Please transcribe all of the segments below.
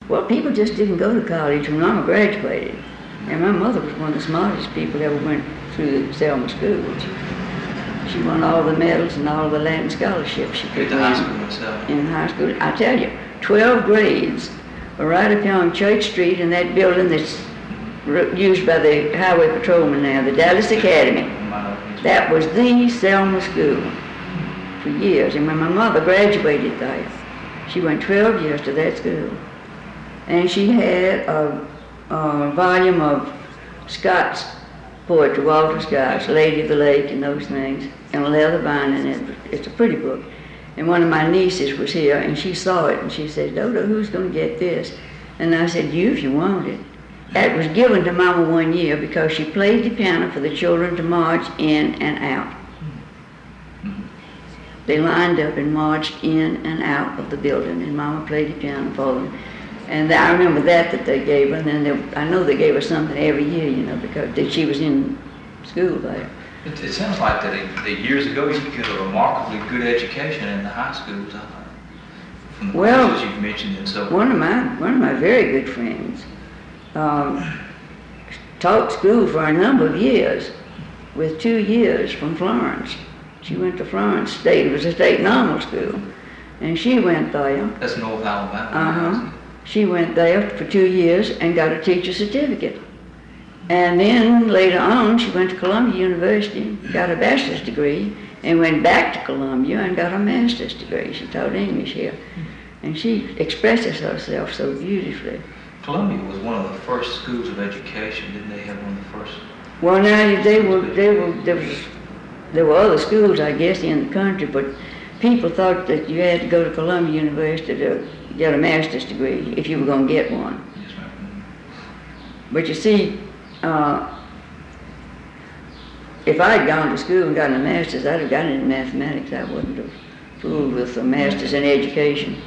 Well, people just didn't go to college when Mama graduated. And my mother was one of the smartest people that ever went through the Selma schools. She won all the medals and all the Latin scholarships she could win. High school itself. In high school. I tell you, 12 grades were right up here on Church Street in that building that's used by the highway patrolman now, the Dallas Academy. That was the Selma school for years. And when my mother graduated there, she went 12 years to that school. And she had a volume of Scott's poetry, Walter Scott's, Lady of the Lake and those things, and a leather binding. It's a pretty book. And one of my nieces was here, and she saw it, and she said, Dodo, who's going to get this? And I said, you if you want it. That was given to Mama one year because she played the piano for the children to march in and out. They lined up and marched in and out of the building, and Mama played the piano for them. And I remember that they gave her, and then I know they gave her something every year, because she was in school there. It sounds like that years ago you could get a remarkably good education in the high schools, from the courses you've mentioned and so one of my very good friends taught school for a number of years, with 2 years from Florence. She went to Florence State. It was a state normal school, and she went there. That's North Alabama. She went there for 2 years and got a teacher's certificate. And then later on, she went to Columbia University, got a bachelor's degree, and went back to Columbia and got a master's degree. She taught English here. And she expresses herself so beautifully. Columbia was one of the first schools of education. Didn't they have one of the first? Well, now, there were other schools, I guess, in the country, but people thought that you had to go to Columbia University to get a master's degree if you were going to get one. Yes, ma'am. But you see, if I had gone to school and gotten a master's, I'd have gotten it in mathematics. I wouldn't have fooled with a master's in education.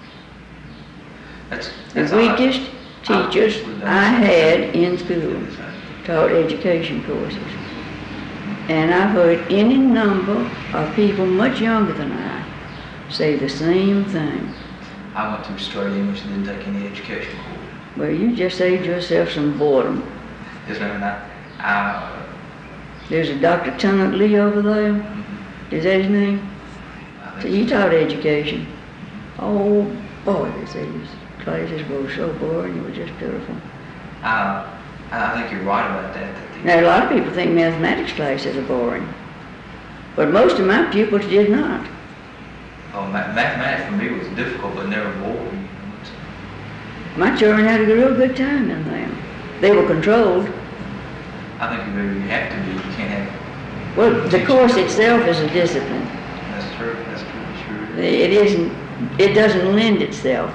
The weakest teachers I had in school taught education courses. And I've heard any number of people much younger than I say the same thing. I went to straight English and didn't take any education course. Well, you just saved yourself some boredom. Yes, ma'am. There's a Dr. Tennant Lee over there. Is that his name? So he taught education. Oh, boy, his classes were so boring, it was just pitiful. I think you're right about that. Now, a lot of people think mathematics classes are boring, but most of my pupils did not. Oh, mathematics for me was difficult, but never boring. My children had a real good time in them. They were controlled. I think you have to be. You can't have. Well, the course itself is a discipline. That's true. That's true. Sure. It isn't. It doesn't lend itself.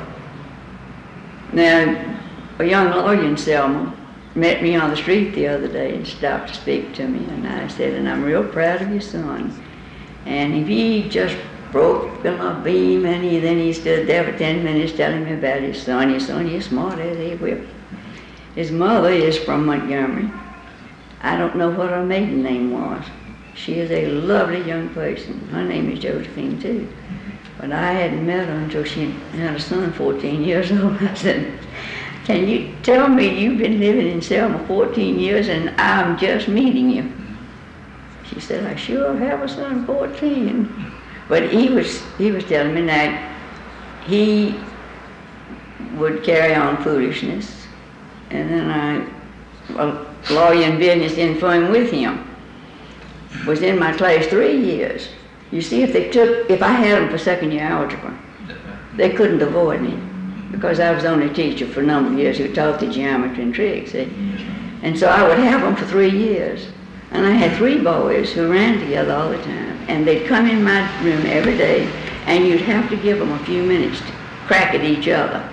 Now, a young lawyer in Selma met me on the street the other day and stopped to speak to me, and I said, and I'm real proud of your son. And if he just broke a beam, and then he stood there for 10 minutes telling me about his son. His son is smart as a whip. His mother is from Montgomery. I don't know what her maiden name was. She is a lovely young person. Her name is Josephine, too. But I hadn't met her until she had a son 14 years old. I said, can you tell me you've been living in Selma 14 years and I'm just meeting you? She said, I sure have a son 14. But he was telling me that he would carry on foolishness. And then a lawyer in business in firm with him was in my class 3 years. You see, if I had them for second year algebra, they couldn't avoid me because I was the only teacher for a number of years who taught the geometry and tricks. And so I would have them for 3 years. And I had 3 boys who ran together all the time. And they'd come in my room every day, and you'd have to give them a few minutes to crack at each other.